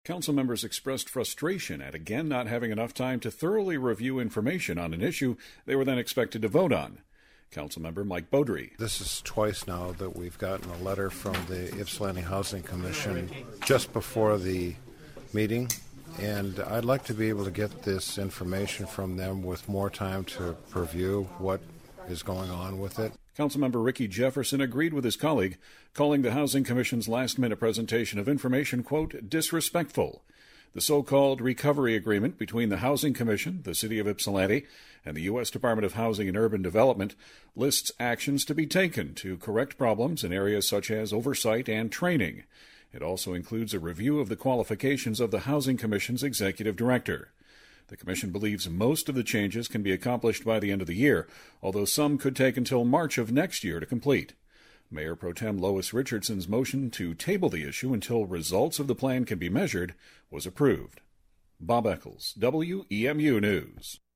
Council members expressed frustration at again not having enough time to thoroughly review information on an issue they were then expected to vote on. Councilmember Mike Beaudry. This is twice now that we've gotten a letter from the Ypsilanti Housing Commission just before the meeting, and I'd like to be able to get this information from them with more time to review what is going on with it. Councilmember Ricky Jefferson agreed with his colleague, calling the Housing Commission's last-minute presentation of information, quote, disrespectful. The so-called recovery agreement between the Housing Commission, the City of Ypsilanti, and the U.S. Department of Housing and Urban Development lists actions to be taken to correct problems in areas such as oversight and training. It also includes a review of the qualifications of the Housing Commission's executive director. The Commission believes most of the changes can be accomplished by the end of the year, although some could take until March of next year to complete. Mayor Pro Tem Lois Richardson's motion to table the issue until results of the plan can be measured was approved. Bob Eccles, WEMU News.